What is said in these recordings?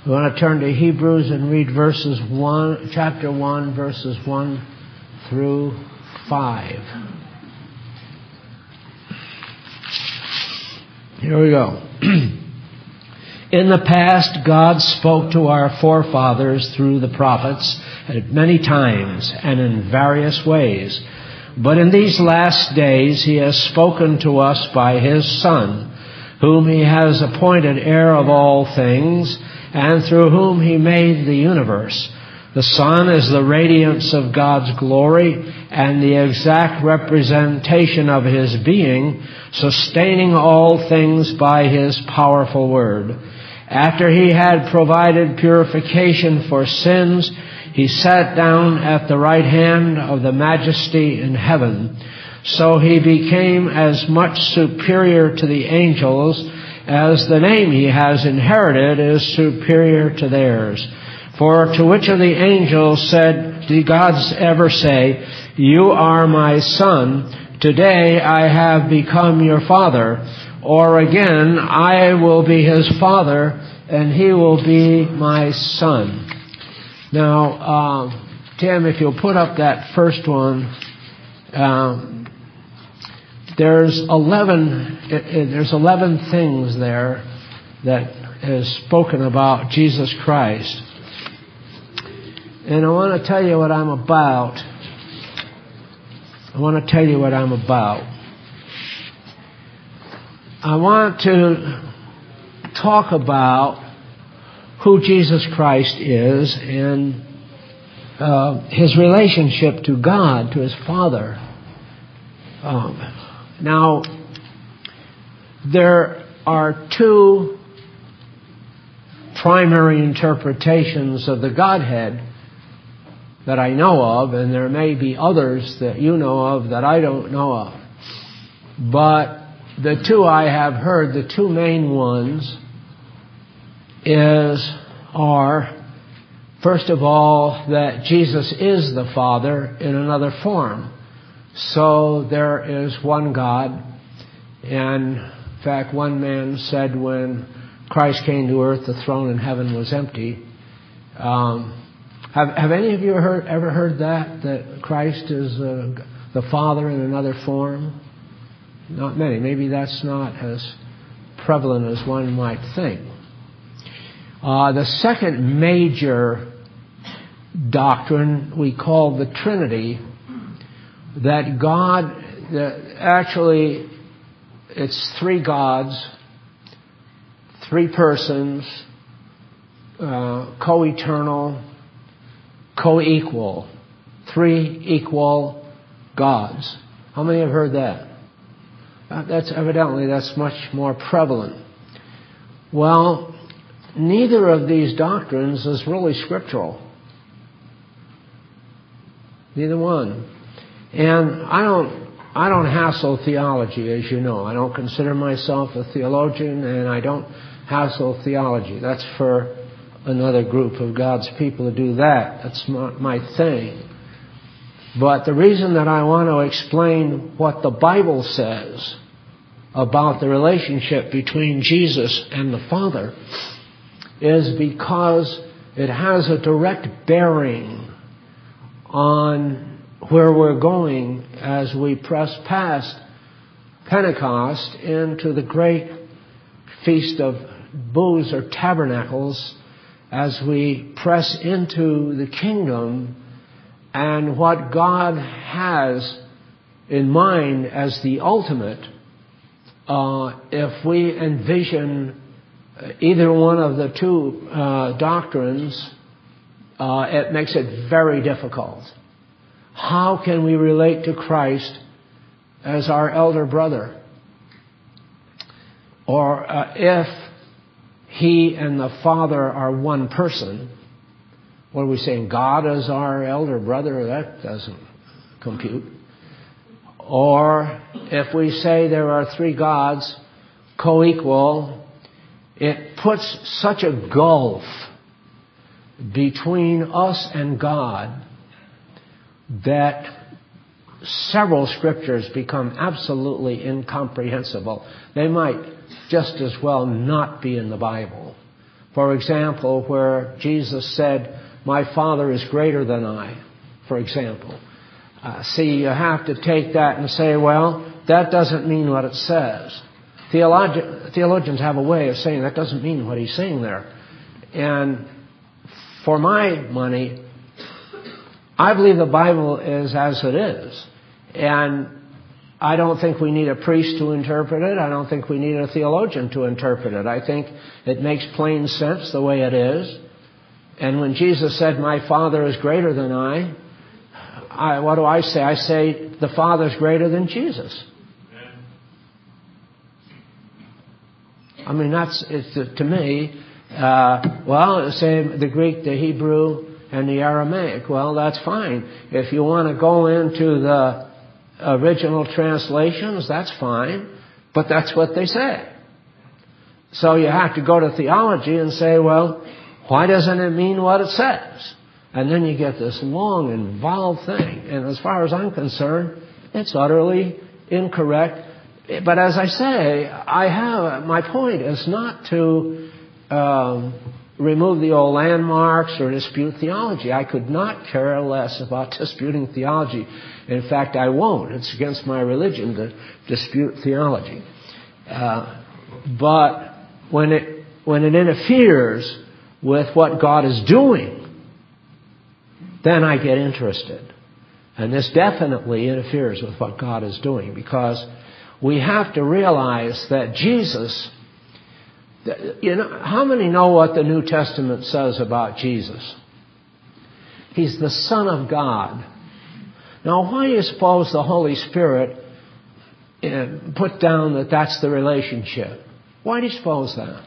We want to turn to Hebrews and read chapter 1, verses 1 through 5. Here we go. In the past, God spoke to our forefathers through the prophets at many times and in various ways. But in these last days, He has spoken to us by His Son, whom He has appointed heir of all things, and through whom He made the universe. The Son is the radiance of God's glory and the exact representation of His being, sustaining all things by His powerful word. After He had provided purification for sins, He sat down at the right hand of the Majesty in heaven. So He became as much superior to the angels as the name He has inherited is superior to theirs. For to which of the angels did God ever say, "You are my Son, today I have become your Father"? Or again, "I will be His Father, and He will be my Son"? Now, Tim, if you'll put up that first one, there's 11 things there that is spoken about Jesus Christ. And I want to tell you what I'm about. I want to talk about who Jesus Christ is and His relationship to God, to His Father. Now, there are two primary interpretations of the Godhead that I know of, and there may be others that you know of that I don't know of. But the two I have heard, the two main ones, are, first of all, that Jesus is the Father in another form. So there is one God. And in fact, one man said when Christ came to earth, the throne in heaven was empty. Have any of you ever heard that Christ is the Father in another form? Not many. Maybe that's not as prevalent as one might think. The second major doctrine we call the Trinity, that actually it's three gods, three persons, co-eternal, co-equal, three equal gods. How many have heard that? That's much more prevalent. Well, neither of these doctrines is really scriptural. Neither one. And I don't hassle theology, as you know. I don't consider myself a theologian, and I don't hassle theology. That's for another group of God's people to do that. That's not my thing. But the reason that I want to explain what the Bible says about the relationship between Jesus and the Father is because it has a direct bearing on where we're going as we press past Pentecost into the great Feast of Booths or Tabernacles, as we press into the kingdom and what God has in mind as the ultimate. If we envision either one of the two doctrines, it makes it very difficult. How can we relate to Christ as our elder brother? Or if He and the Father are one person, what are we saying? God is our elder brother? That doesn't compute. Or if we say there are three gods, co-equal, it puts such a gulf between us and God that several scriptures become absolutely incomprehensible. They might just as well not be in the Bible. For example, where Jesus said, "My Father is greater than I," for example. See, you have to take that and say, well, that doesn't mean what it says. Theologians have a way of saying that doesn't mean what he's saying there. And for my money, I believe the Bible is as it is. And I don't think we need a priest to interpret it. I don't think we need a theologian to interpret it. I think it makes plain sense the way it is. And when Jesus said, "My Father is greater than I," what do I say? I say the Father is greater than Jesus. I mean, to me, say the Greek, the Hebrew, and the Aramaic. Well, that's fine. If you want to go into the original translations, that's fine. But that's what they say. So you have to go to theology and say, well, why doesn't it mean what it says? And then you get this long, involved thing. And as far as I'm concerned, it's utterly incorrect. But as I say, my point is not to remove the old landmarks or dispute theology. I could not care less about disputing theology. In fact, I won't. It's against my religion to dispute theology. But when it interferes with what God is doing, then I get interested. And this definitely interferes with what God is doing, because we have to realize that Jesus, how many know what the New Testament says about Jesus? He's the Son of God. Now, why do you suppose the Holy Spirit put down that that's the relationship? Why do you suppose that?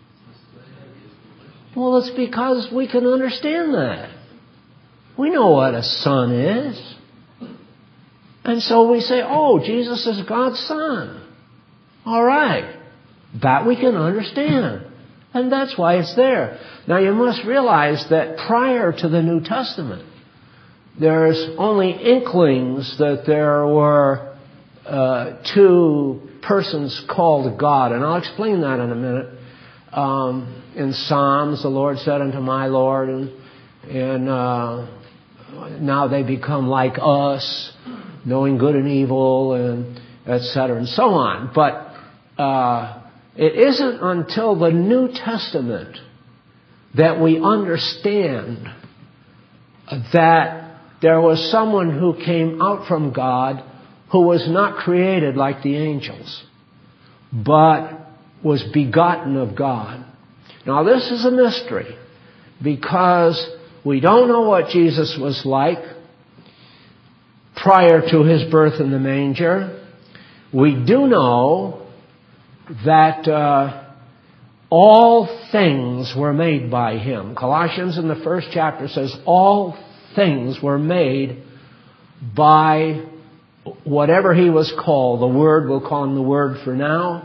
Well, it's because we can understand that. We know what a son is. And so we say, oh, Jesus is God's Son. All right. That we can understand. And that's why it's there. Now, you must realize that prior to the New Testament, there's only inklings that there were two persons called God. And I'll explain that in a minute. In Psalms, the Lord said unto my Lord, and now they become like us, knowing good and evil, and etc. and so on. But it isn't until the New Testament that we understand that there was someone who came out from God who was not created like the angels, but was begotten of God. Now, this is a mystery, because we don't know what Jesus was like prior to his birth in the manger. We do know that all things were made by him. Colossians in the first chapter says all things were made by whatever he was called. The Word, we'll call him the Word for now.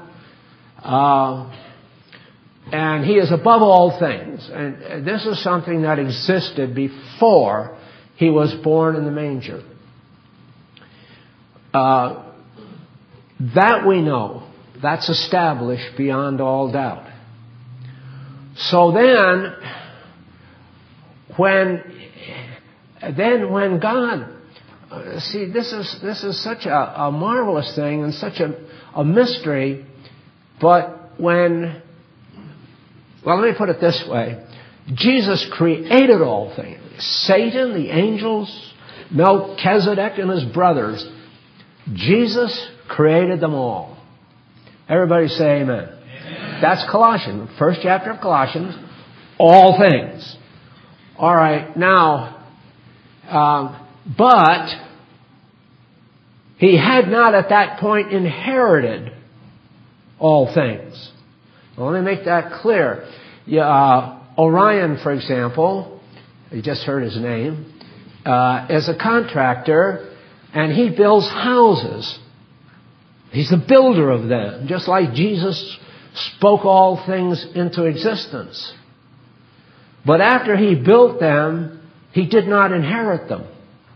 And he is above all things. And this is something that existed before he was born in the manger. That we know. That's established beyond all doubt. So then when God, see, this is such a marvelous thing and such a mystery. But let me put it this way. Jesus created all things. Satan, the angels, Melchizedek and his brothers. Jesus created them all. Everybody say amen. Amen. That's Colossians, first chapter of Colossians. All things. All right, now, but he had not at that point inherited all things. Well, let me make that clear. Orion, for example, you just heard his name, is a contractor, and he builds houses. He's the builder of them, just like Jesus spoke all things into existence. But after he built them, he did not inherit them.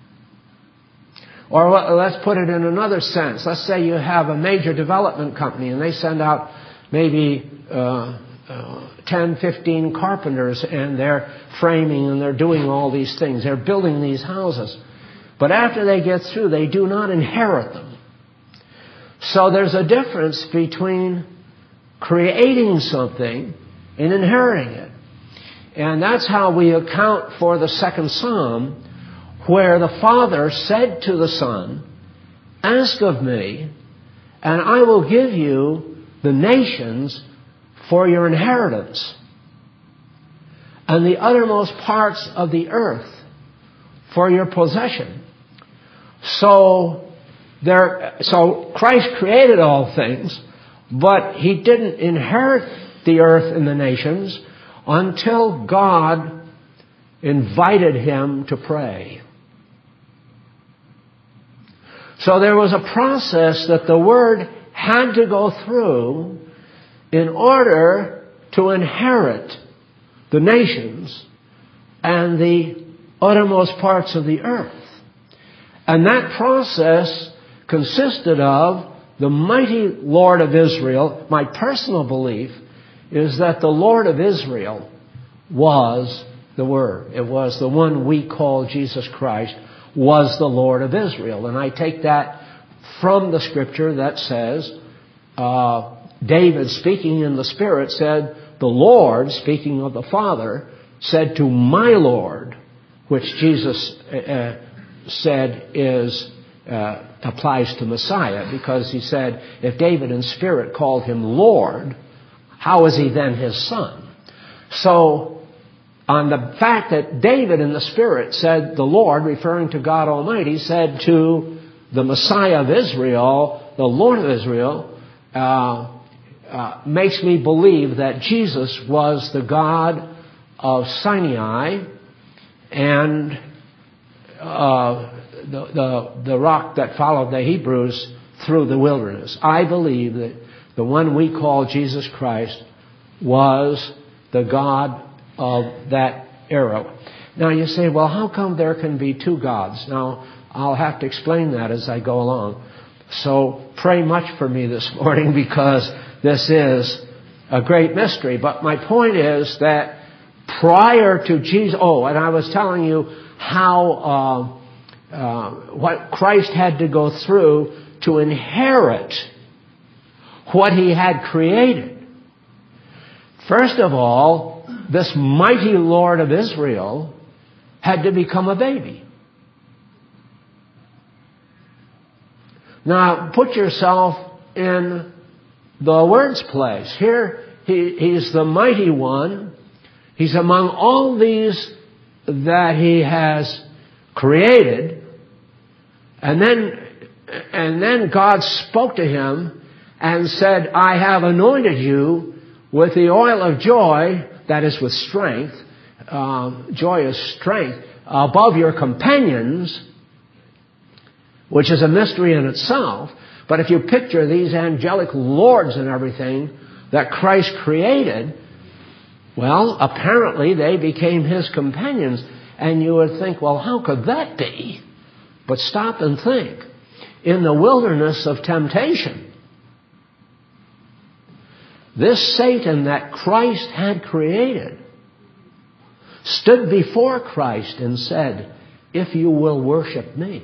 Or let's put it in another sense. Let's say you have a major development company and they send out maybe 10, 15 carpenters, and they're framing and they're doing all these things. They're building these houses. But after they get through, they do not inherit them. So there's a difference between creating something and inheriting it. And that's how we account for the second Psalm, where the Father said to the Son, "Ask of me, and I will give you the nations for your inheritance, and the uttermost parts of the earth for your possession." So Christ created all things, but He didn't inherit the earth and the nations until God invited Him to pray. So there was a process that the Word had to go through in order to inherit the nations and the uttermost parts of the earth. And that process consisted of the mighty Lord of Israel. My personal belief is that the Lord of Israel was the Word. It was the one we call Jesus Christ, was the Lord of Israel. And I take that from the Scripture that says, David, speaking in the Spirit, said, "The Lord," speaking of the Father, "said to my Lord," which Jesus said applies to Messiah, because he said, if David in spirit called him Lord, how is he then his son? So, on the fact that David in the Spirit said the Lord, referring to God Almighty, said to the Messiah of Israel, the Lord of Israel, makes me believe that Jesus was the God of Sinai and the rock that followed the Hebrews through the wilderness. I believe that the one we call Jesus Christ was the God of that era. Now you say, well, how come there can be two gods? Now, I'll have to explain that as I go along. So pray much for me this morning, because this is a great mystery. But my point is that prior to Jesus... Oh, and I was telling you how what Christ had to go through to inherit what He had created. First of all, this mighty Lord of Israel had to become a baby. Now, put yourself in the Word's place. Here, He's the mighty one. He's among all these that He has created. And then God spoke to Him and said, "I have anointed you with the oil of joy," that is with strength. Joy is strength, "above your companions," which is a mystery in itself. But if you picture these angelic lords and everything that Christ created, well, apparently they became His companions. And you would think, well, how could that be? But stop and think. In the wilderness of temptation, this Satan that Christ had created stood before Christ and said, "If you will worship me."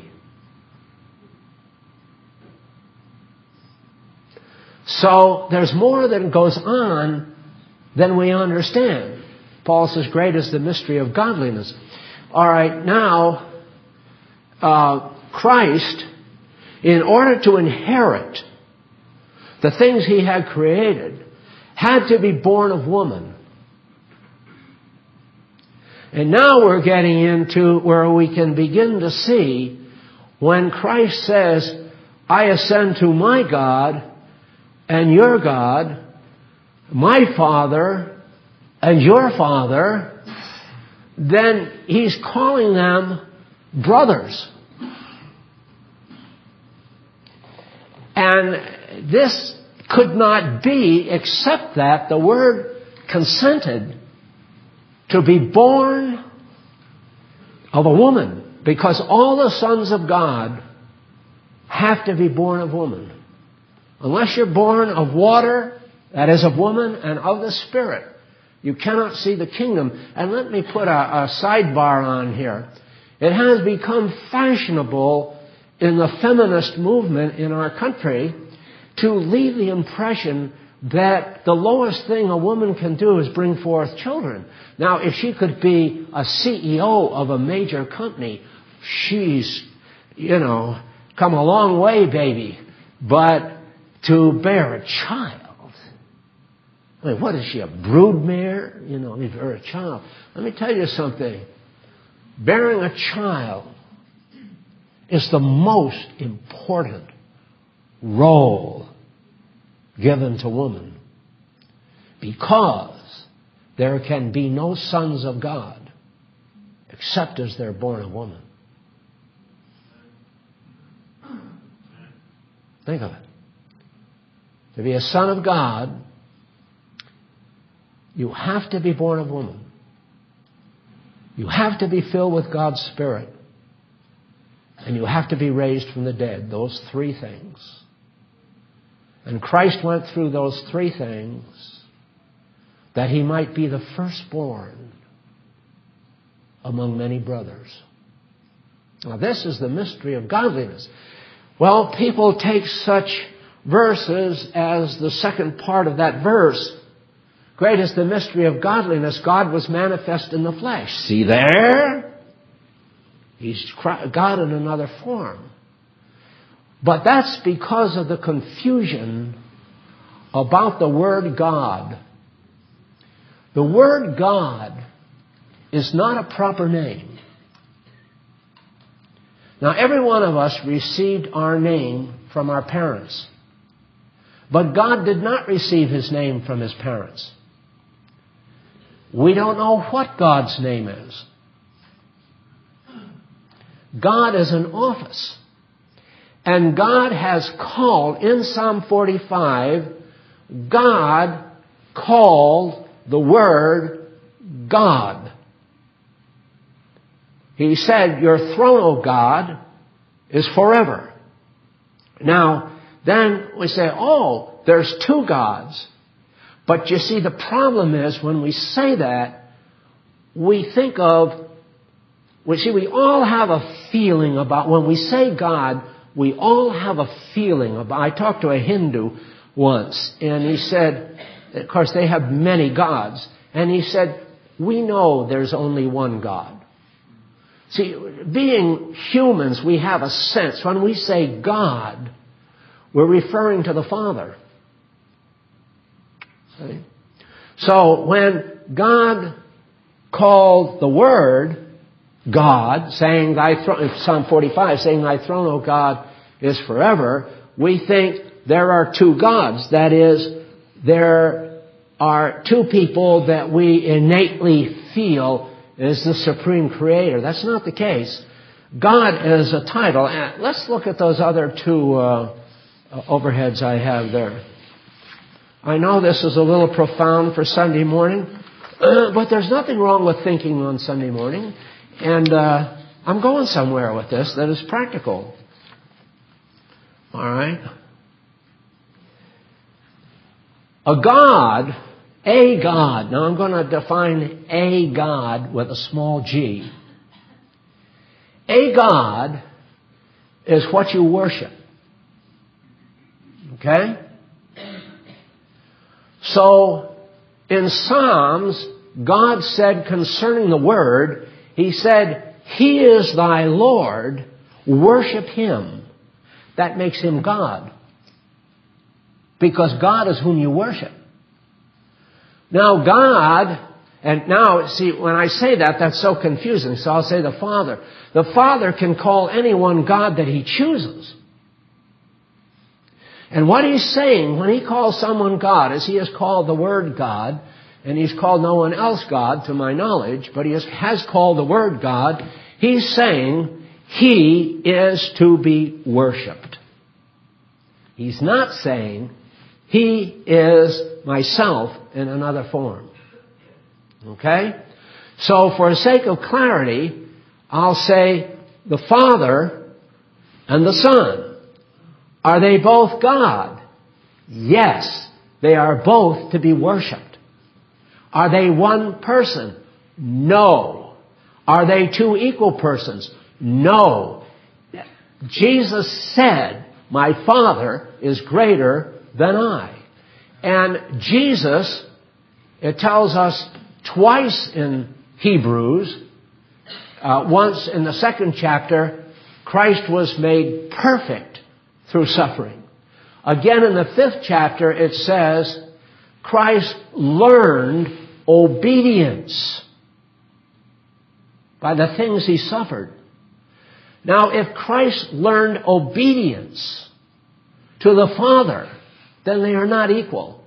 So there's more that goes on than we understand. Paul says, "Great is the mystery of godliness." All right, now, Christ, in order to inherit the things He had created, had to be born of woman. And now we're getting into where we can begin to see when Christ says, "I ascend to my God and your God, my Father and your Father," then He's calling them brothers. And this could not be except that the Word consented to be born of a woman, because all the sons of God have to be born of woman. Unless you're born of water that is of woman and of the Spirit. You cannot see the kingdom. And let me put a sidebar on here. It has become fashionable in the feminist movement in our country to leave the impression that the lowest thing a woman can do is bring forth children. Now, if she could be a CEO of a major company, she's, come a long way, baby. But to bear a child, I mean, what is she, a broodmare? Leave her a child. Let me tell you something. Bearing a child is the most important role given to woman, because there can be no sons of God except as they're born of woman. Think of it. To be a son of God, you have to be born of woman. You have to be filled with God's Spirit. And you have to be raised from the dead. Those three things. And Christ went through those three things that He might be the firstborn among many brothers. Now, this is the mystery of godliness. Well, people take such verses as the second part of that verse. Great is the mystery of godliness. God was manifest in the flesh. See there? He's God in another form. But that's because of the confusion about the word God. The word God is not a proper name. Now, every one of us received our name from our parents. But God did not receive His name from His parents. We don't know what God's name is. God is an office. And God has called, in Psalm 45, God called the Word God. He said, your throne, O God, is forever. Now, then we say, oh, there's two gods. But you see, the problem is when we say that, we think of, we all have a feeling about, when we say God, we all have a feeling about, I talked to a Hindu once, and he said, of course they have many gods, and he said, we know there's only one God. See, being humans, we have a sense. When we say God, we're referring to the Father. See? So when God called the Word God, saying thy throne, Psalm 45, saying thy throne, O God, is forever, we think there are two gods. That is, there are two people that we innately feel is the supreme creator. That's not the case. God is a title. And let's look at those other two overheads I have there. I know this is a little profound for Sunday morning, but there's nothing wrong with thinking on Sunday morning. And I'm going somewhere with this that is practical. All right? A God. Now I'm going to define a God with a small g. A God is what you worship. Okay? So, in Psalms, God said concerning the Word, He said, He is thy Lord, worship Him. That makes Him God. Because God is whom you worship. Now God, and now, see, when I say that, that's so confusing. So I'll say the Father. The Father can call anyone God that He chooses. And what He's saying when He calls someone God is He has called the Word God, and He's called no one else God to my knowledge, but He has called the Word God. He's saying He is to be worshipped. He's not saying He is myself in another form. Okay? So for the sake of clarity, I'll say the Father and the Son. Are they both God? Yes. They are both to be worshipped. Are they one person? No. Are they two equal persons? No. Jesus said, my Father is greater than I. And Jesus, it tells us twice in Hebrews, once in the 2nd chapter, Christ was made perfect through suffering. Again in the 5th chapter it says, Christ learned obedience by the things he suffered. Now, if Christ learned obedience to the Father, then they are not equal.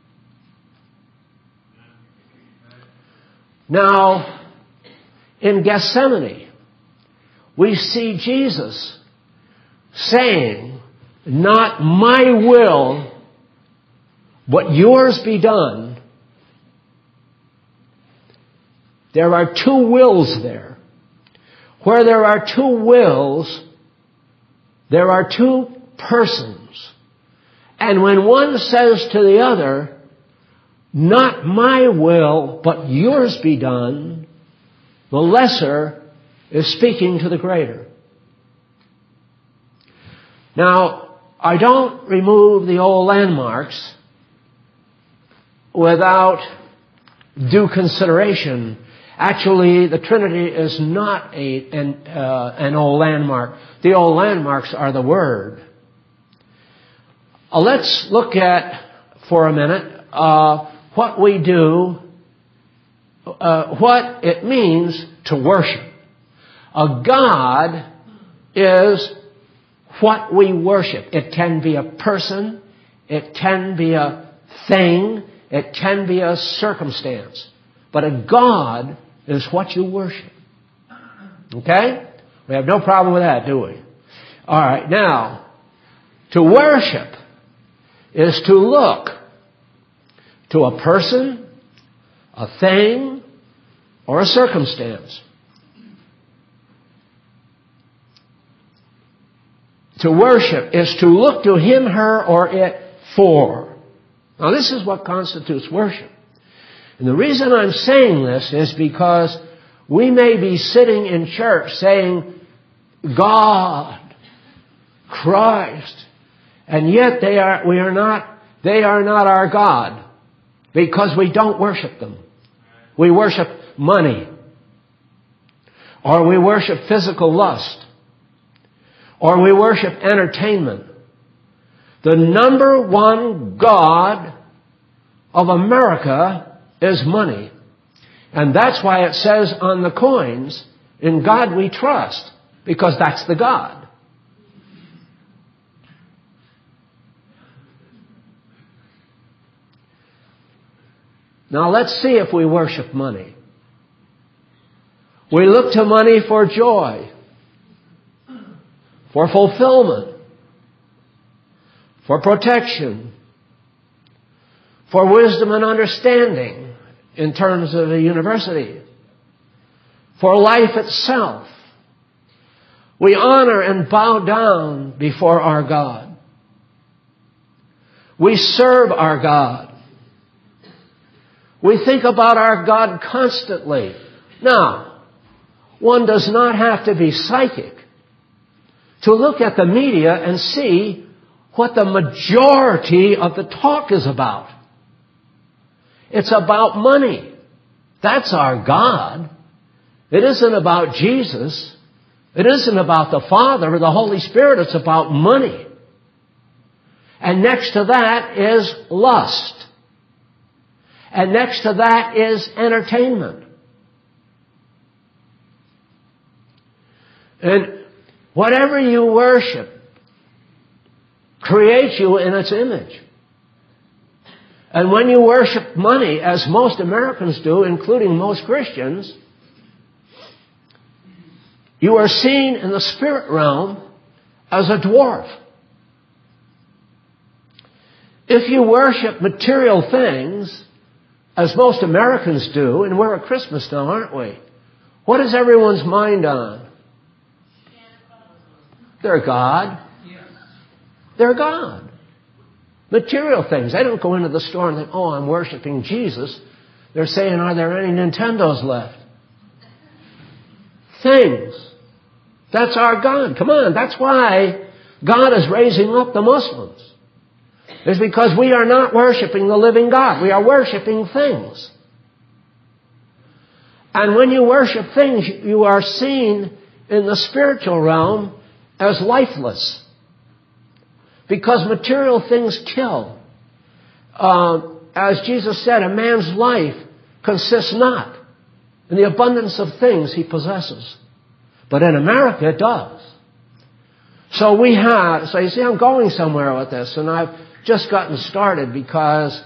Now, in Gethsemane, we see Jesus saying, not my will, but yours be done. There are two wills there. Where there are two wills, there are two persons. And when one says to the other, not my will, but yours be done, the lesser is speaking to the greater. Now, I don't remove the old landmarks without due consideration. Actually, the Trinity is not an old landmark. The old landmarks are the Word. Let's look at, for a minute, what we do, what it means to worship. A God is what we worship. It can be a person, it can be a thing, it can be a circumstance. But a God is what you worship. Okay? We have no problem with that, do we? All right, now, to worship is to look to a person, a thing, or a circumstance. To worship is to look to him, her, or it for. Now, this is what constitutes worship. And the reason I'm saying this is because we may be sitting in church saying, God, Christ, and yet they are not our God, because we don't worship them. We worship money, or we worship physical lust, or we worship entertainment. The number one God of America is money. And that's why it says on the coins, in God we trust, because that's the God. Now let's see if we worship money. We look to money for joy, for fulfillment, for protection, for wisdom and understanding in terms of a university, for life itself. We honor and bow down before our God. We serve our God. We think about our God constantly. Now, one does not have to be psychic to look at the media and see what the majority of the talk is about. It's about money. That's our God. It isn't about Jesus. It isn't about the Father or the Holy Spirit. It's about money. And next to that is lust. And next to that is entertainment. And whatever you worship creates you in its image. And when you worship money, as most Americans do, including most Christians, you are seen in the spirit realm as a dwarf. If you worship material things, as most Americans do, and we're at Christmas now, aren't we? What is everyone's mind on? Their God. Their God. Material things. They don't go into the store and think, oh, I'm worshiping Jesus. They're saying, are there any Nintendos left? Things. That's our God. Come on. That's why God is raising up the Muslims. It's because we are not worshiping the living God. We are worshiping things. And when you worship things, you are seen in the spiritual realm as lifeless. Because material things kill. As Jesus said, a man's life consists not in the abundance of things he possesses. But in America, it does. So you see, I'm going somewhere with this, and I've just gotten started because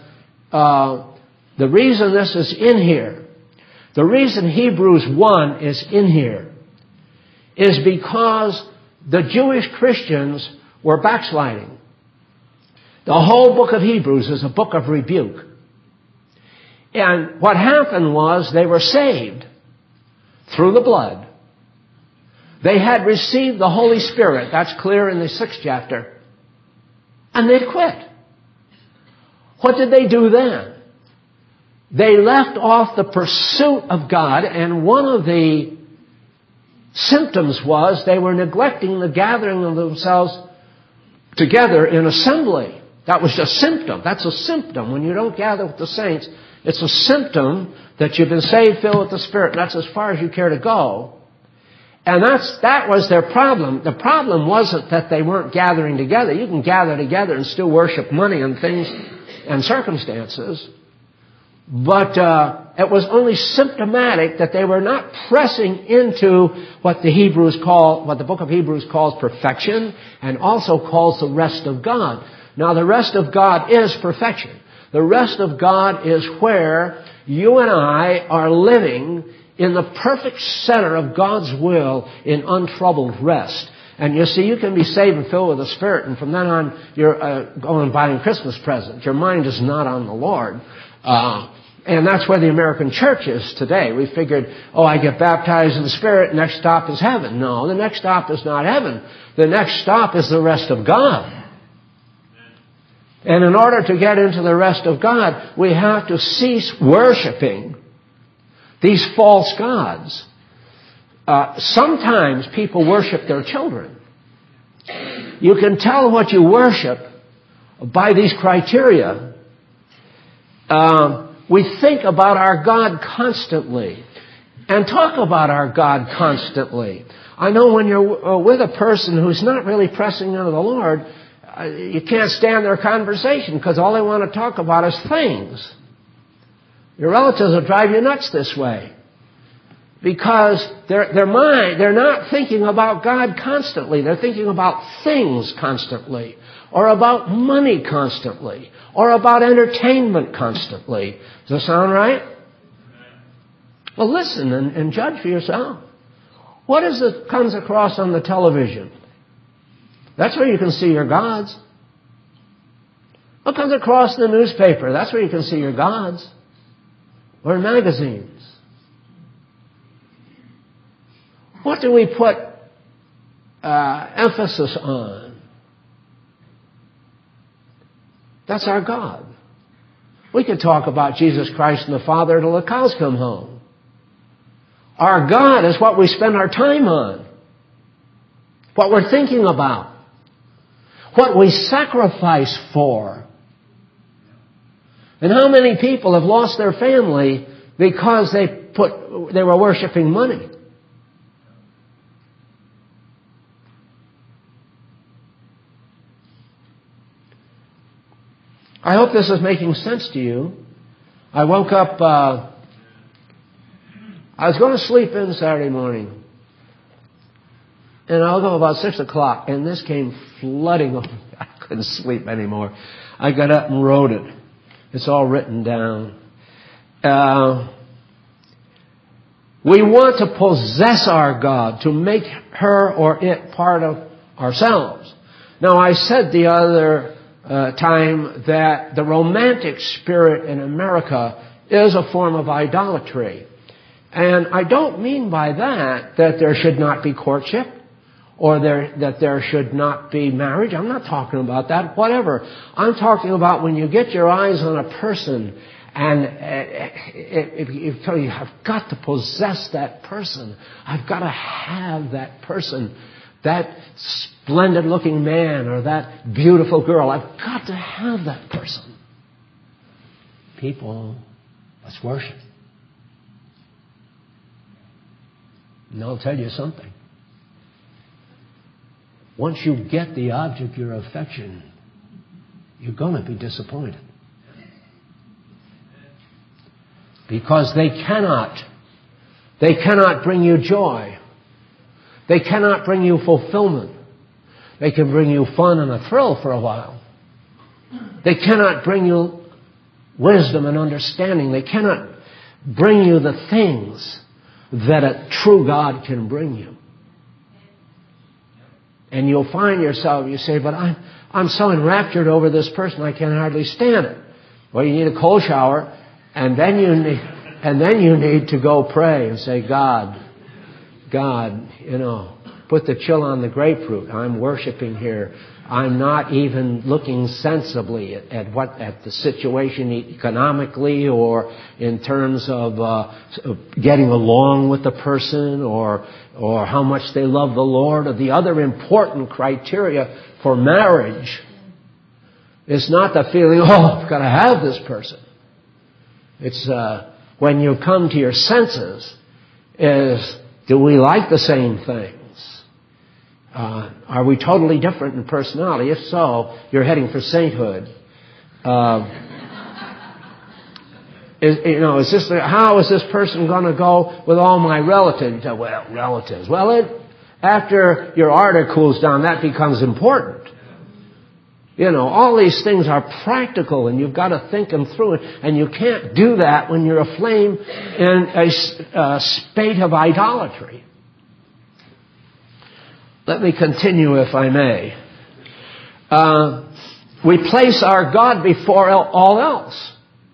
the reason this is in here, the reason Hebrews 1 is in here, is because the Jewish Christians were backsliding. The whole book of Hebrews is a book of rebuke. And what happened was they were saved through the blood. They had received the Holy Spirit. That's clear in the 6th chapter. And they quit. What did they do then? They left off the pursuit of God, and one of the symptoms was they were neglecting the gathering of themselves together in assembly. That was a symptom. That's a symptom. When you don't gather with the saints, it's a symptom that you've been saved, filled with the Spirit. And that's as far as you care to go. And that was their problem. The problem wasn't that they weren't gathering together. You can gather together and still worship money and things and circumstances. But it was only symptomatic that they were not pressing into what the book of Hebrews calls perfection, and also calls the rest of God. Now, the rest of God is perfection. The rest of God is where you and I are living in the perfect center of God's will in untroubled rest. And you see, you can be saved and filled with the Spirit, and from then on, you're going buying Christmas presents. Your mind is not on the Lord. And that's where the American church is today. We figured, I get baptized in the Spirit, next stop is heaven. No, the next stop is not heaven. The next stop is the rest of God. And in order to get into the rest of God, we have to cease worshiping these false gods. Sometimes people worship their children. You can tell what you worship by these criteria. We think about our God constantly and talk about our God constantly. I know when you're with a person who's not really pressing into the Lord, you can't stand their conversation because all they want to talk about is things. Your relatives will drive you nuts this way because their mind, they're not thinking about God constantly. They're thinking about things constantly, or about money constantly, or about entertainment constantly. Does that sound right? Well, listen and judge for yourself. What is it comes across on the television? That's where you can see your gods. What comes across in the newspaper? That's where you can see your gods. Or in magazines. What do we put emphasis on? That's our God. We could talk about Jesus Christ and the Father till the cows come home. Our God is what we spend our time on. What we're thinking about. What we sacrifice for. And how many people have lost their family because they were worshiping money? I hope this is making sense to you. I woke up, I was going to sleep in Saturday morning. And I woke up about 6 o'clock, and this came flooding over. I couldn't sleep anymore. I got up and wrote it. It's all written down. We want to possess our God, to make her or it part of ourselves. Now, I said the other time that the romantic spirit in America is a form of idolatry. And I don't mean by that there should not be courtship, or that there should not be marriage. I'm not talking about that, whatever. I'm talking about when you get your eyes on a person and you tell you, I've got to possess that person. I've got to have that person, that splendid looking man or that beautiful girl. I've got to have that person. People, let's worship. And I'll tell you something. Once you get the object of your affection, you're going to be disappointed. Because they cannot bring you joy. They cannot bring you fulfillment. They can bring you fun and a thrill for a while. They cannot bring you wisdom and understanding. They cannot bring you the things that a true God can bring you. And you'll find yourself, you say, but I'm so enraptured over this person, I can hardly stand it. Well, you need a cold shower, and then you need to go pray and say, God, put the chill on the grapefruit. I'm worshiping here. I'm not even looking sensibly at the situation economically or in terms of getting along with the person or how much they love the Lord. Or the other important criteria for marriage is not the feeling, I've got to have this person. It's when you come to your senses is, do we like the same things? Are we totally different in personality? If so, you're heading for sainthood. How is this person going to go with all my relatives? Well, relatives. Well, after your ardor cools down, that becomes important. All these things are practical, and you've got to think them through. And you can't do that when you're aflame in a spate of idolatry. Let me continue, if I may. We place our God before all else.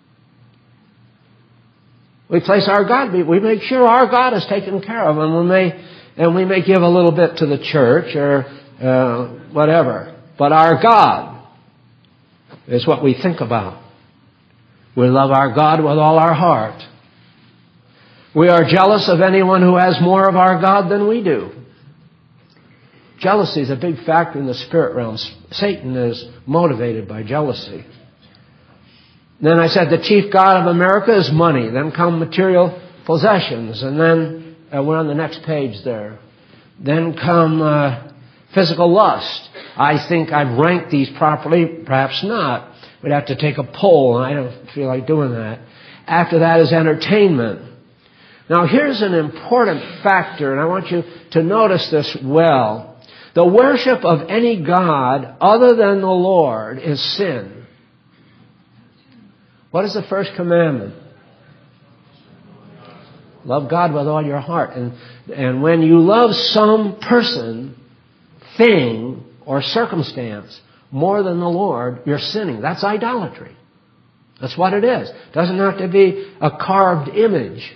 We place our God. We make sure our God is taken care of, and we may give a little bit to the church or whatever. But our God is what we think about. We love our God with all our heart. We are jealous of anyone who has more of our God than we do. Jealousy is a big factor in the spirit realm. Satan is motivated by jealousy. Then I said the chief god of America is money. Then come material possessions. And then we're on the next page there. Then come physical lust. I think I've ranked these properly. Perhaps not. We'd have to take a poll, and I don't feel like doing that. After that is entertainment. Now here's an important factor, and I want you to notice this well. The worship of any god other than the Lord is sin. What is the first commandment? Love God with all your heart. And when you love some person, thing, or circumstance more than the Lord, you're sinning. That's idolatry. That's what it is. It doesn't have to be a carved image.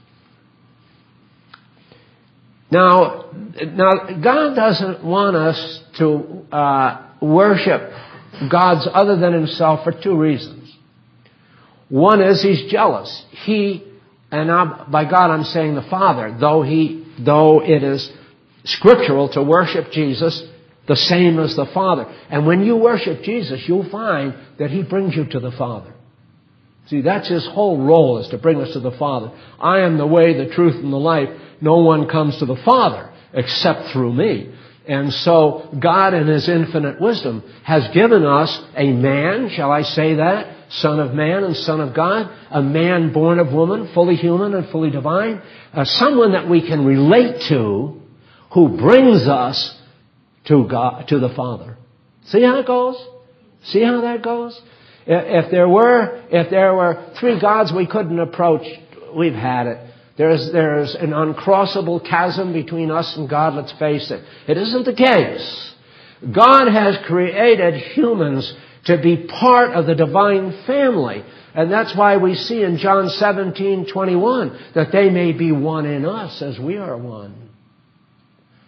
Now, God doesn't want us to worship gods other than Himself for two reasons. One is He's jealous. By God I'm saying the Father, though it is scriptural to worship Jesus the same as the Father. And when you worship Jesus, you'll find that He brings you to the Father. See, that's His whole role, is to bring us to the Father. I am the way, the truth, and the life. No one comes to the Father except through me. And so God in His infinite wisdom has given us a man, shall I say that? Son of man and Son of God. A man born of woman, fully human and fully divine. Someone that we can relate to who brings us to God, to the Father. See how it goes? See how that goes? If there were three gods we couldn't approach, we've had it. There's an uncrossable chasm between us and God, let's face it. It isn't the case. God has created humans to be part of the divine family. And that's why we see in John 17:21 that they may be one in us as we are one.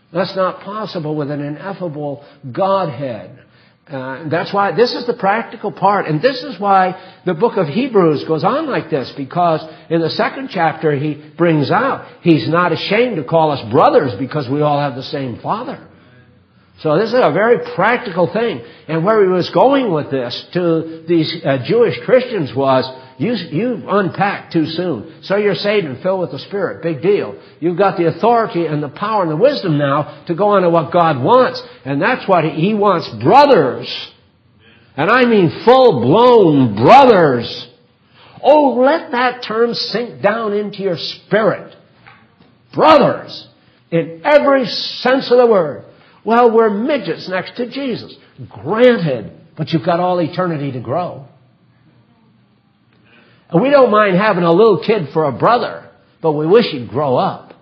That's not possible with an ineffable Godhead. That's why this is the practical part. And this is why the book of Hebrews goes on like this. Because in the 2nd chapter he brings out, he's not ashamed to call us brothers because we all have the same Father. So this is a very practical thing. And where he was going with this to these Jewish Christians was, you unpacked too soon. So you're saved and filled with the Spirit. Big deal. You've got the authority and the power and the wisdom now to go on to what God wants. And that's what He wants, brothers. And I mean full-blown brothers. Oh, let that term sink down into your spirit. Brothers. In every sense of the word. Well, we're midgets next to Jesus. Granted, but you've got all eternity to grow. And we don't mind having a little kid for a brother, but we wish he'd grow up.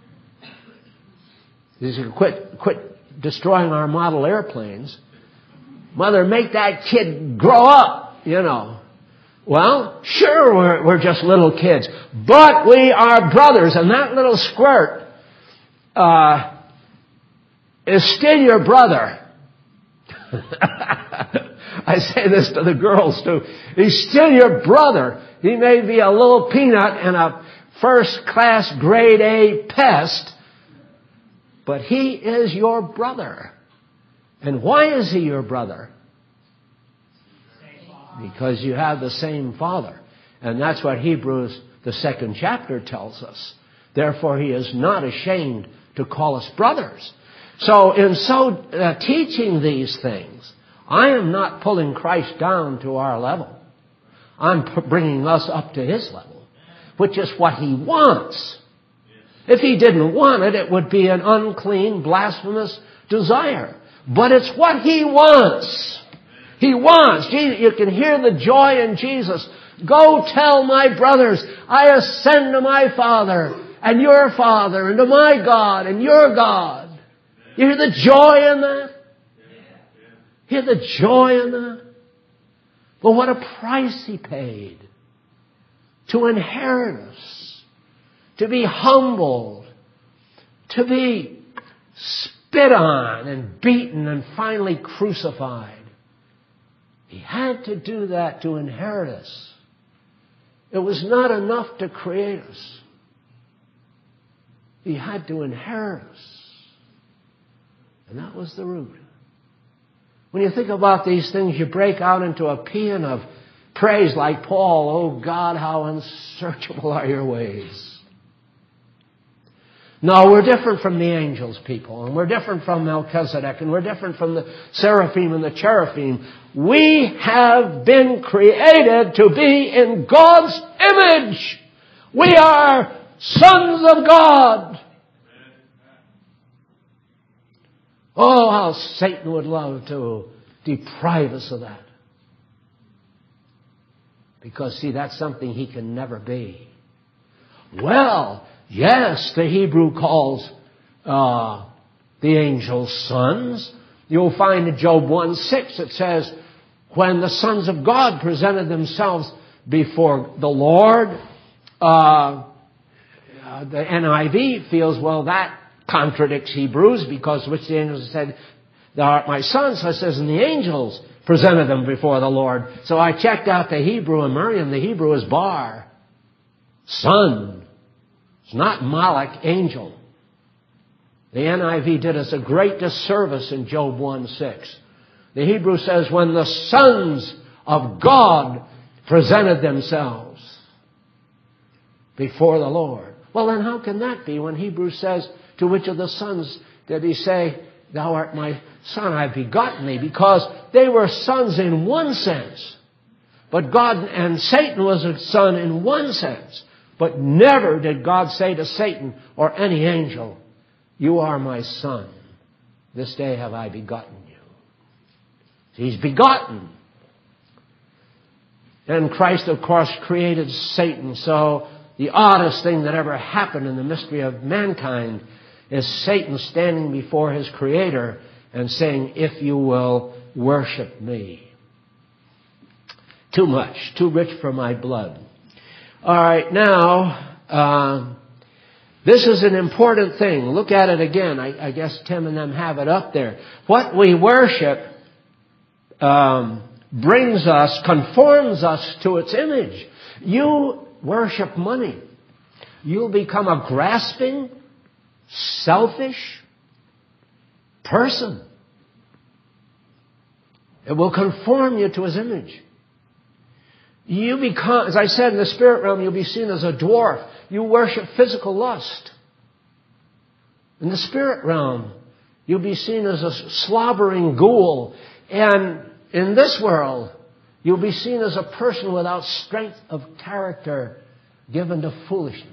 You should quit destroying our model airplanes. Mother, make that kid grow up, you know. Well, sure, we're just little kids, but we are brothers, and that little squirt is still your brother. I say this to the girls too. He's still your brother. He may be a little peanut and a first-class grade A pest, but he is your brother. And why is he your brother? Because you have the same Father. And that's what Hebrews, the 2nd chapter, tells us. Therefore, he is not ashamed to call us brothers. So in teaching these things, I am not pulling Christ down to our level. I'm bringing us up to His level, which is what He wants. If He didn't want it, it would be an unclean, blasphemous desire. But it's what He wants. He wants. You can hear the joy in Jesus. Go tell my brothers, I ascend to my Father and your Father and to my God and your God. You hear the joy in that? Hear the joy in that? But what a price He paid to inherit us, to be humbled, to be spit on and beaten and finally crucified. He had to do that to inherit us. It was not enough to create us. He had to inherit us. And that was the root. When you think about these things, you break out into a paean of praise like Paul. Oh God, how unsearchable are your ways. No, we're different from the angels, people. And we're different from Melchizedek. And we're different from the seraphim and the cherubim. We have been created to be in God's image. We are sons of God. Oh, how Satan would love to deprive us of that. Because, see, that's something he can never be. Well, yes, the Hebrew calls the angels sons. You'll find in Job 1:6 it says, when the sons of God presented themselves before the Lord, the NIV feels, well, that contradicts Hebrews, because which the angels said, thou art my son. So it says, and the angels presented them before the Lord. So I checked out the Hebrew in Merriam. The Hebrew is bar, son. It's not Malach, angel. The NIV did us a great disservice in Job 1:6. The Hebrew says, when the sons of God presented themselves before the Lord. Well, then how can that be when Hebrews says, to which of the sons did he say, thou art my son, I have begotten thee? Because they were sons in one sense. But God and Satan was a son in one sense. But never did God say to Satan or any angel, you are my son. This day have I begotten you. He's begotten. And Christ, of course, created Satan. So the oddest thing that ever happened in the mystery of mankind is Satan standing before his Creator and saying, if you will worship me. Too much, too rich for my blood. All right, now, This is an important thing. Look at it again. I guess Tim and them have it up there. What we worship brings us, conforms us to its image. You worship money. You'll become a grasping, selfish person. It will conform you to his image. You become, as I said, in the spirit realm, you'll be seen as a dwarf. You worship physical lust. In the spirit realm, you'll be seen as a slobbering ghoul. And in this world, you'll be seen as a person without strength of character, given to foolishness.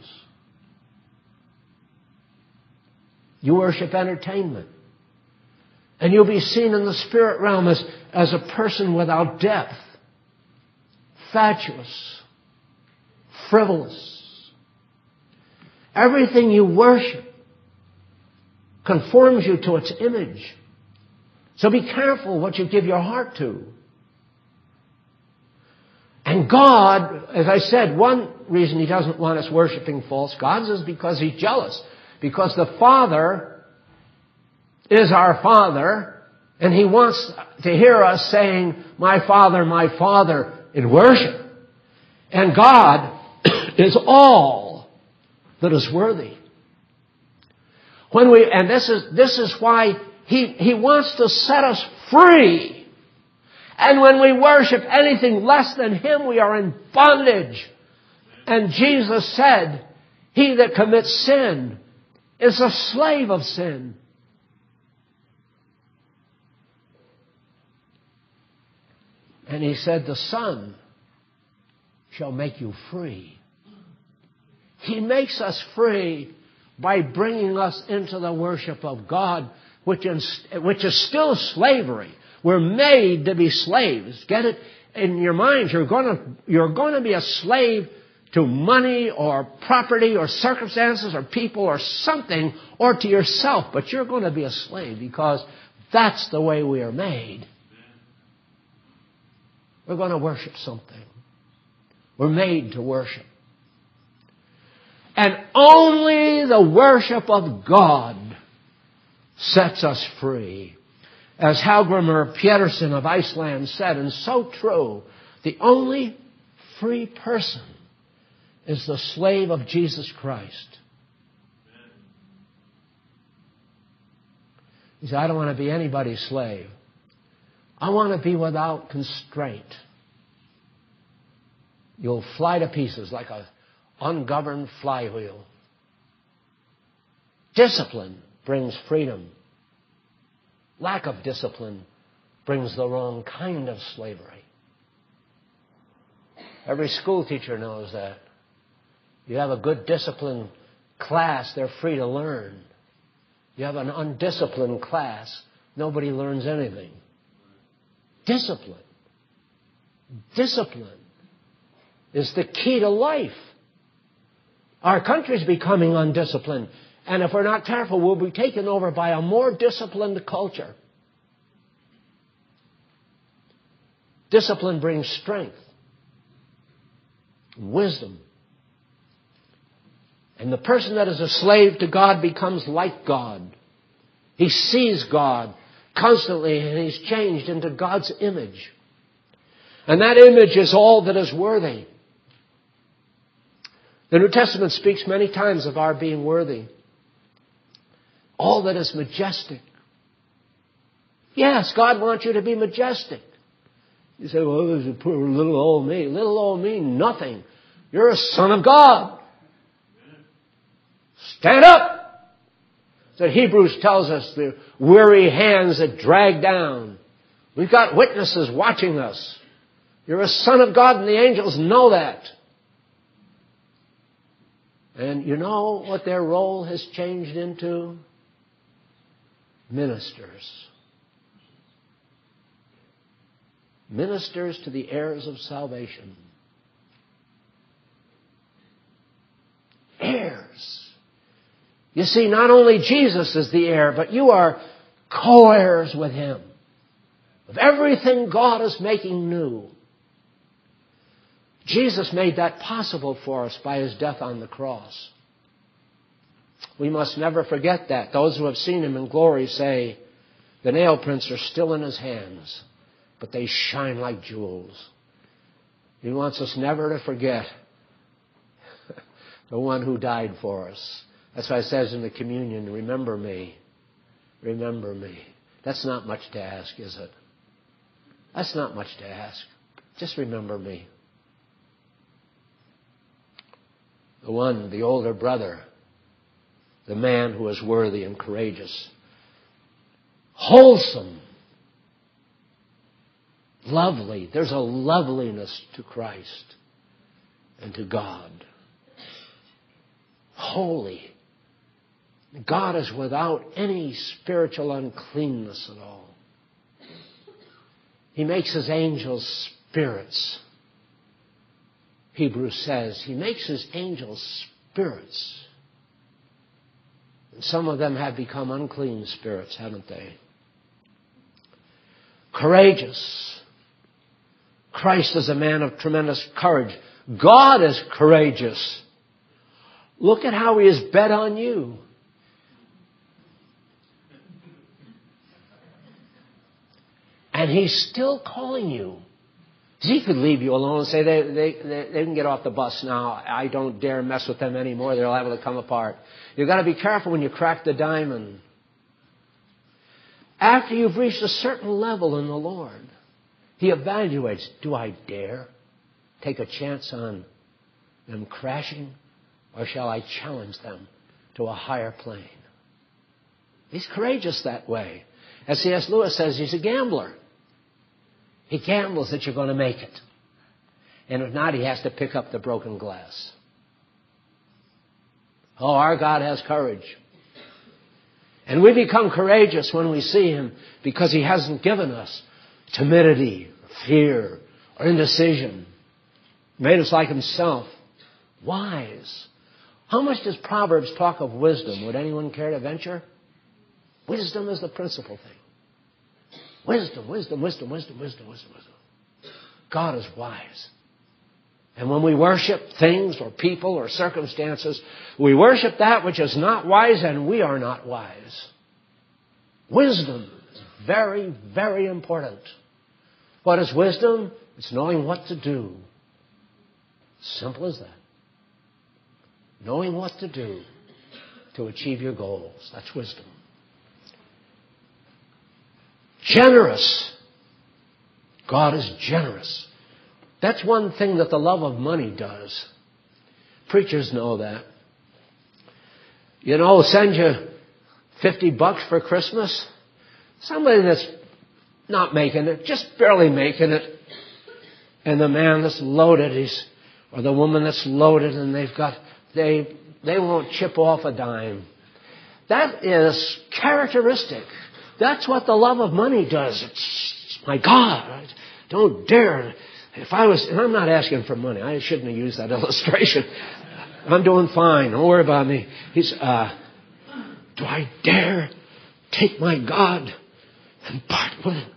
You worship entertainment. And you'll be seen in the spirit realm as a person without depth, fatuous, frivolous. Everything you worship conforms you to its image. So be careful what you give your heart to. And God, as I said, one reason he doesn't want us worshiping false gods is because he's jealous. Because the Father is our Father, and he wants to hear us saying, my Father, in worship. And God is all that is worthy. And this is why he wants to set us free. And when we worship anything less than him, we are in bondage. And Jesus said, he that commits sin is a slave of sin. And he said, the Son shall make you free. He makes us free by bringing us into the worship of God, which is still slavery. We're made to be slaves. Get it in your mind. You're going to be a slave to money or property or circumstances or people or something, or to yourself. But you're going to be a slave because that's the way we are made. We're going to worship something. We're made to worship. And only the worship of God sets us free. As Hallgrimur Pedersen of Iceland said, and so true, the only free person is the slave of Jesus Christ. He said, I don't want to be anybody's slave. I want to be without constraint. You'll fly to pieces like an ungoverned flywheel. Discipline brings freedom. Lack of discipline brings the wrong kind of slavery. Every school teacher knows that. You have a good disciplined class, they're free to learn. You have an undisciplined class, nobody learns anything. Discipline. Discipline is the key to life. Our country's becoming undisciplined. And if we're not careful, we'll be taken over by a more disciplined culture. Discipline brings strength, wisdom. And the person that is a slave to God becomes like God. He sees God constantly, and he's changed into God's image. And that image is all that is worthy. The New Testament speaks many times of our being worthy. All that is majestic. Yes, God wants you to be majestic. You say, well, there's a poor little old me. Little old me, nothing. You're a son of God. Stand up. So Hebrews tells us the weary hands that drag down. We've got witnesses watching us. You're a son of God, and the angels know that. And you know what their role has changed into? Ministers. Ministers to the heirs of salvation. Heirs. You see, not only Jesus is the heir, but you are co-heirs with him of everything God is making new. Jesus made that possible for us by his death on the cross. We must never forget that. Those who have seen him in glory say, the nail prints are still in his hands, but they shine like jewels. He wants us never to forget the one who died for us. That's why it says in the communion, remember me. Remember me. That's not much to ask, is it? That's not much to ask. Just remember me. The one, the older brother, the man who is worthy and courageous, wholesome, lovely. There's a loveliness to Christ and to God. Holy. God is without any spiritual uncleanness at all. He makes his angels spirits. Hebrews says he makes his angels spirits. And some of them have become unclean spirits, haven't they? Courageous. Christ is a man of tremendous courage. God is courageous. Look at how he has bet on you. And he's still calling you. He could leave you alone and say, they can get off the bus now. I don't dare mess with them anymore. They're liable to come apart. You've got to be careful when you crack the diamond. After you've reached a certain level in the Lord, he evaluates, do I dare take a chance on them crashing, or shall I challenge them to a higher plane? He's courageous that way. As C.S. Lewis says, he's a gambler. He gambles that you're going to make it. And if not, he has to pick up the broken glass. Oh, our God has courage. And we become courageous when we see him because he hasn't given us timidity, fear, or indecision. He made us like himself. Wise. How much does Proverbs talk of wisdom? Would anyone care to venture? Wisdom is the principal thing. Wisdom, wisdom, wisdom, wisdom, wisdom, wisdom, wisdom. God is wise. And when we worship things or people or circumstances, we worship that which is not wise, and we are not wise. Wisdom is very, very important. What is wisdom? It's knowing what to do. Simple as that. Knowing what to do to achieve your goals. That's wisdom. Generous. God is generous. That's one thing that the love of money does. Preachers know that. You know, send you $50 for Christmas. Somebody that's not making it, just barely making it. And the man that's loaded, or the woman that's loaded, and they won't chip off a dime. That is characteristic. That's what the love of money does. It's my God, I don't dare. And I'm not asking for money. I shouldn't have used that illustration. I'm doing fine. Don't worry about me. Do I dare take my God and part with it?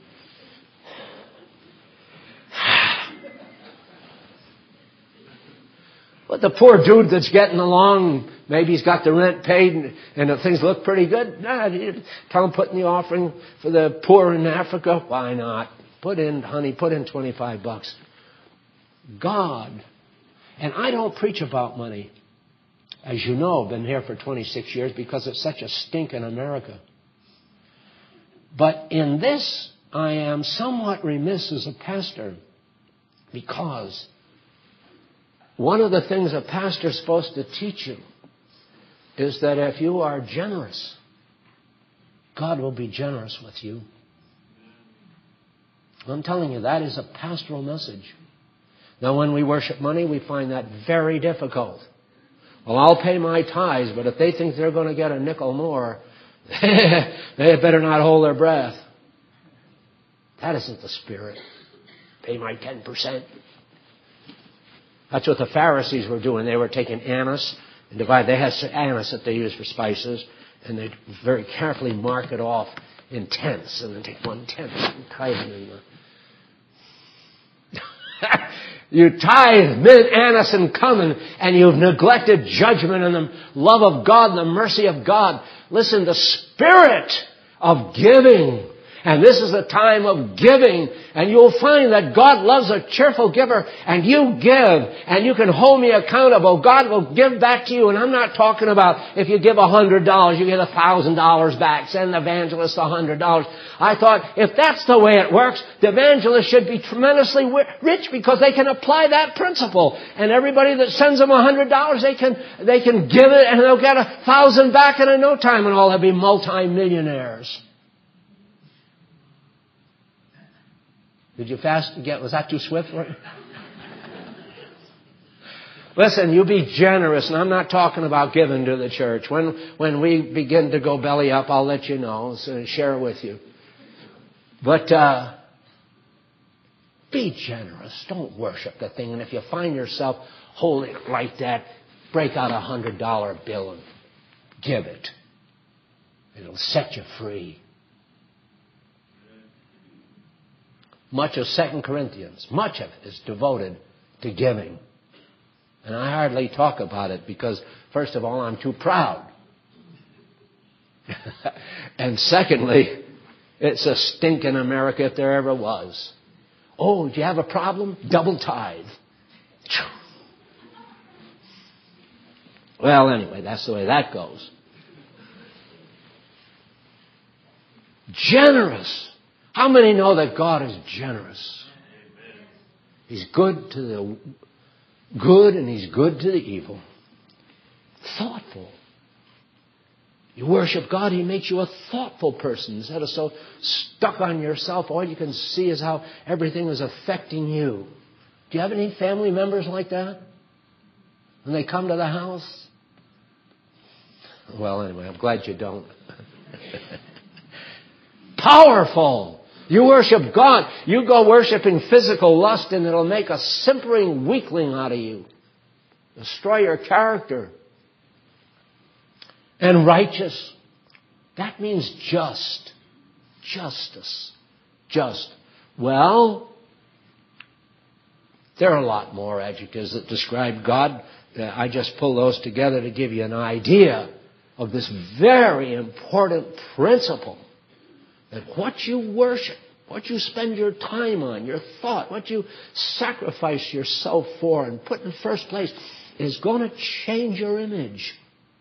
But the poor dude that's getting along, maybe he's got the rent paid and things look pretty good. Tell him put in the offering for the poor in Africa. Why not? Put in $25. God. And I don't preach about money. As you know, I've been here for 26 years because it's such a stink in America. But in this, I am somewhat remiss as a pastor because one of the things a pastor's supposed to teach you is that if you are generous, God will be generous with you. I'm telling you, that is a pastoral message. Now, when we worship money, we find that very difficult. Well, I'll pay my tithes, but if they think they're going to get a nickel more, they better not hold their breath. That isn't the spirit. Pay my 10%. That's what the Pharisees were doing. They were taking anise and divide. They had anise that they used for spices, and they'd very carefully mark it off in tenths, and then take 1/10 and tithe it in You tithe mint, anise, and cumin, and you've neglected judgment and the love of God and the mercy of God. Listen, the spirit of giving. And this is a time of giving. And you'll find that God loves a cheerful giver. And you give. And you can hold me accountable. God will give back to you. And I'm not talking about if you give $100, you get $1,000 back. Send the evangelist $100. I thought, if that's the way it works, the evangelist should be tremendously rich because they can apply that principle. And everybody that sends them $100, they can give it and they'll get $1,000 back in no time. And all they'll be multi-millionaires. Did you was that too swift for you? Listen, you be generous, and I'm not talking about giving to the church. When we begin to go belly up, I'll let you know, so share it with you. But be generous. Don't worship the thing. And if you find yourself holding it like that, break out a $100 bill and give it. It'll set you free. Much of 2 Corinthians, much of it is devoted to giving. And I hardly talk about it because, first of all, I'm too proud. And secondly, it's a stink in America if there ever was. Oh, do you have a problem? Double tithe. Well, anyway, that's the way that goes. Generous. How many know that God is generous? He's good to the good and He's good to the evil. Thoughtful. You worship God, He makes you a thoughtful person. Instead of so stuck on yourself, all you can see is how everything is affecting you. Do you have any family members like that? When they come to the house? Well, anyway, I'm glad you don't. Powerful. You worship God. You go worshiping physical lust and it'll make a simpering weakling out of you. Destroy your character. And righteous. That means just. Justice. Just. Well, there are a lot more adjectives that describe God. I just pull those together to give you an idea of this very important principle. That what you worship, what you spend your time on, your thought, what you sacrifice yourself for and put in first place is going to change your image.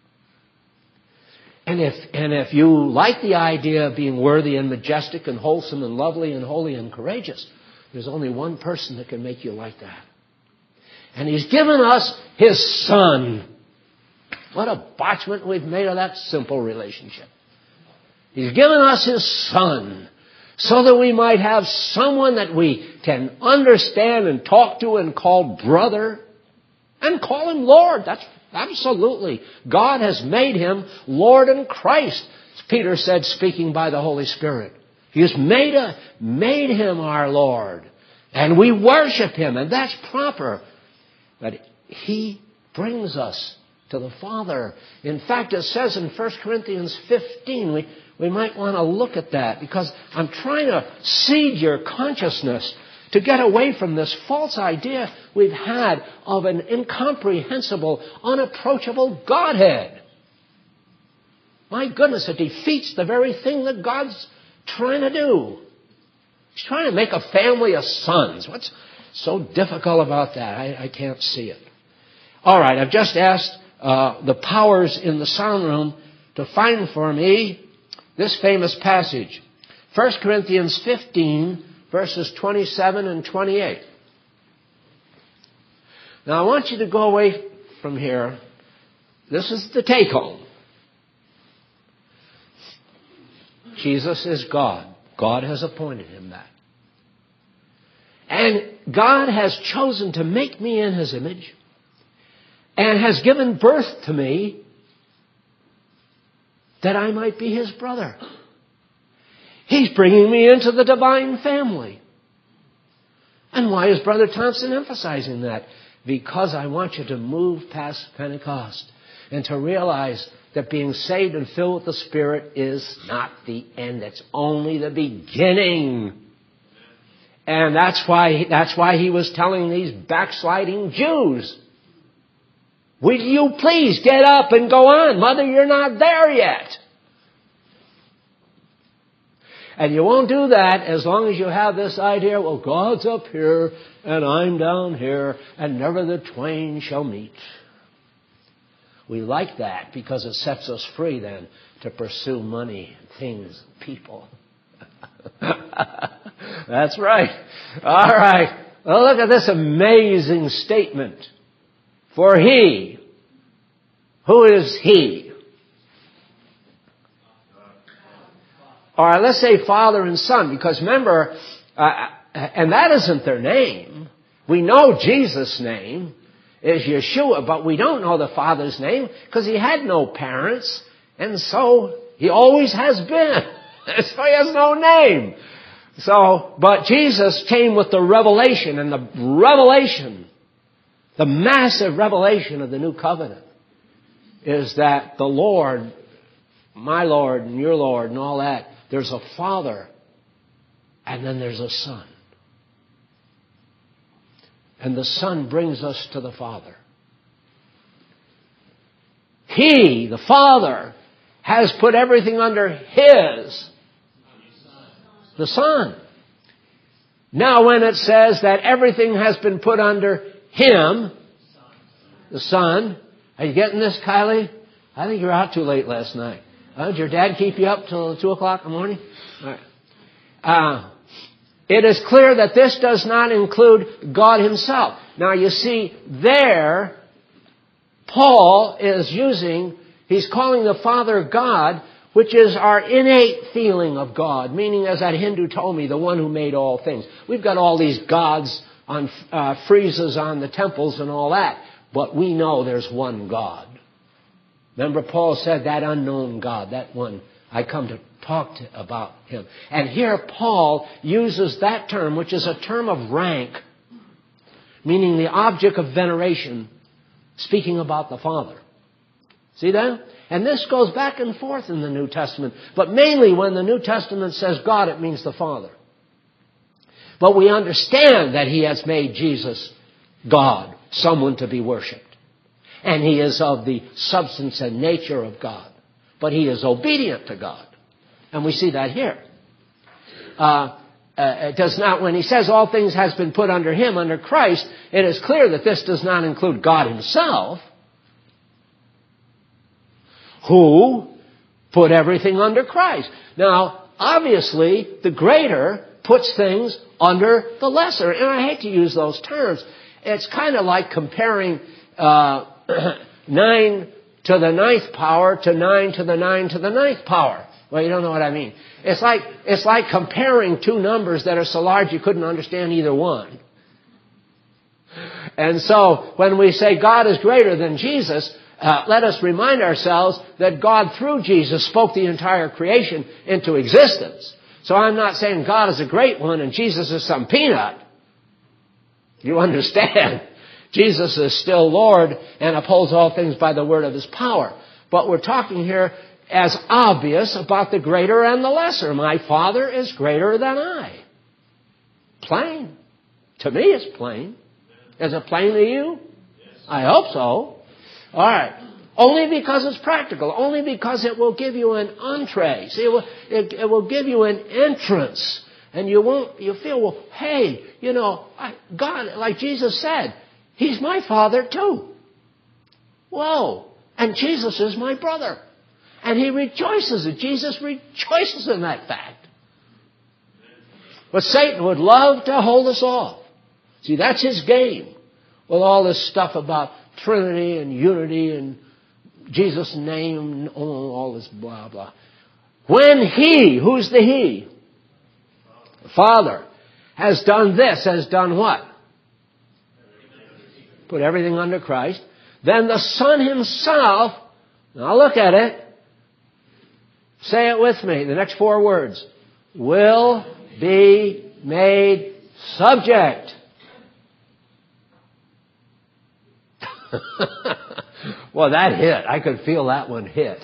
And if you like the idea of being worthy and majestic and wholesome and lovely and holy and courageous, there's only one person that can make you like that. And He's given us His Son. What a botchment we've made of that simple relationship. He's given us His Son so that we might have someone that we can understand and talk to and call brother and call Him Lord. That's absolutely. God has made Him Lord and Christ, as Peter said, speaking by the Holy Spirit. He has made Him our Lord. And we worship Him, and that's proper. But He brings us to the Father. In fact, it says in 1 Corinthians 15, we might want to look at that because I'm trying to seed your consciousness to get away from this false idea we've had of an incomprehensible, unapproachable Godhead. My goodness, it defeats the very thing that God's trying to do. He's trying to make a family of sons. What's so difficult about that? I can't see it. All right, I've just asked the powers in the sound room to find for me this famous passage. 1 Corinthians 15, verses 27 and 28. Now I want you to go away from here. This is the take home. Jesus is God. God has appointed Him that. And God has chosen to make me in His image and has given birth to me that I might be His brother. He's bringing me into the divine family. And why is Brother Thompson emphasizing that? Because I want you to move past Pentecost and to realize that being saved and filled with the Spirit is not the end. It's only the beginning. And that's why he was telling these backsliding Jews, will you please get up and go on? Mother, you're not there yet. And you won't do that as long as you have this idea, well, God's up here and I'm down here and never the twain shall meet. We like that because it sets us free then to pursue money, things, people. That's right. All right. Well, look at this amazing statement. For he, who is he? All right, let's say Father and Son, because remember, and that isn't their name. We know Jesus' name is Yeshua, but we don't know the Father's name because he had no parents, and so he always has been. So he has no name. So, but Jesus came with the revelation, and the revelation, the massive revelation of the new covenant is that the Lord, my Lord and your Lord and all that, there's a Father and then there's a Son. And the Son brings us to the Father. He, the Father, has put everything under His, the Son. Now when it says that everything has been put under Him, the Son, are you getting this, Kylie? I think you were out too late last night. Did your dad keep you up till 2 o'clock in the morning? All right. It is clear that this does not include God Himself. Now you see, there, Paul is he's calling the Father God, which is our innate feeling of God, meaning, as that Hindu told me, the one who made all things. We've got all these gods on friezes on the temples and all that, but we know there's one God. Remember, Paul said that unknown God, that one, I come to talk about Him. And here Paul uses that term, which is a term of rank, meaning the object of veneration, speaking about the Father. See that? And this goes back and forth in the New Testament. But mainly when the New Testament says God, it means the Father. But we understand that He has made Jesus God, someone to be worshipped. And He is of the substance and nature of God. But He is obedient to God. And we see that here. It does not, when He says all things has been put under Him, under Christ, it is clear that this does not include God Himself, who put everything under Christ. Now, obviously, the greater puts things under the lesser. And I hate to use those terms. It's kind of like comparing 9 to the 9th power to 9 to the 9 to the 9th power. Well, you don't know what I mean. It's like comparing two numbers that are so large you couldn't understand either one. And so, when we say God is greater than Jesus, let us remind ourselves that God, through Jesus, spoke the entire creation into existence. So I'm not saying God is a great one and Jesus is some peanut. You understand? Jesus is still Lord and upholds all things by the word of His power. But we're talking here as obvious about the greater and the lesser. My Father is greater than I. Plain. To me it's plain. Is it plain to you? I hope so. All right. Only because it's practical. Only because it will give you an entree. See, it will give you an entrance. And you feel, well, hey, God, like Jesus said, He's my Father too. Whoa. And Jesus is my brother. And He rejoices. Jesus rejoices in that fact. But Satan would love to hold us off. See, that's his game. With all this stuff about Trinity and unity and Jesus' name, all this blah, blah. When He, who's the He? The Father, has done this, has done what? Put everything under Christ. Then the Son Himself, now look at it. Say it with me, the next 4 words. Will be made subject. Well, that hit. I could feel that one hit.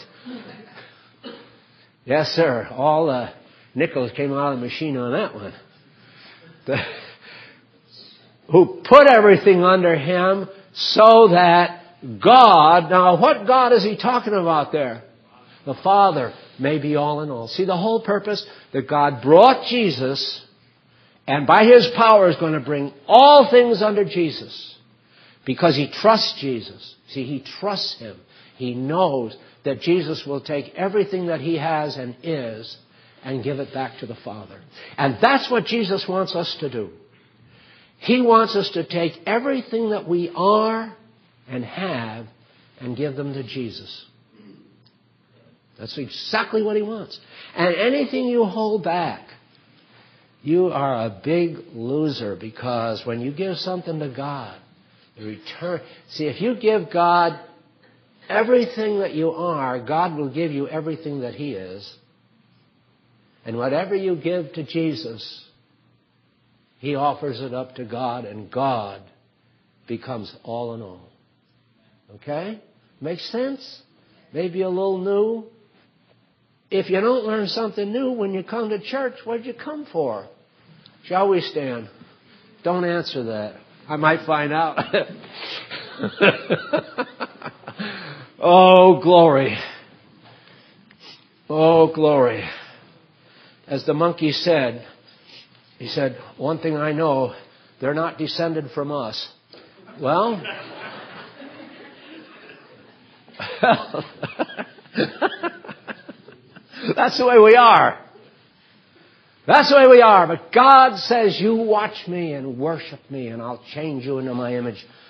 Yes, sir. All the nickels came out of the machine on that one. who put everything under him so that God, now what God is he talking about there? The Father may be all in all. See, the whole purpose that God brought Jesus and by his power is going to bring all things under Jesus because he trusts Jesus. See, he trusts him. He knows that Jesus will take everything that he has and is and give it back to the Father. And that's what Jesus wants us to do. He wants us to take everything that we are and have and give them to Jesus. That's exactly what he wants. And anything you hold back, you are a big loser, because when you give something to God, the return... See, if you give God everything that you are, God will give you everything that he is. And whatever you give to Jesus, he offers it up to God, and God becomes all in all. Okay? Makes sense? Maybe a little new. If you don't learn something new when you come to church, what did you come for? Shall we stand? Don't answer that. I might find out. Oh, glory. Oh, glory. As the monkey said, he said, one thing I know, they're not descended from us. Well... That's the way we are. That's the way we are. But God says, you watch me and worship me, and I'll change you into my image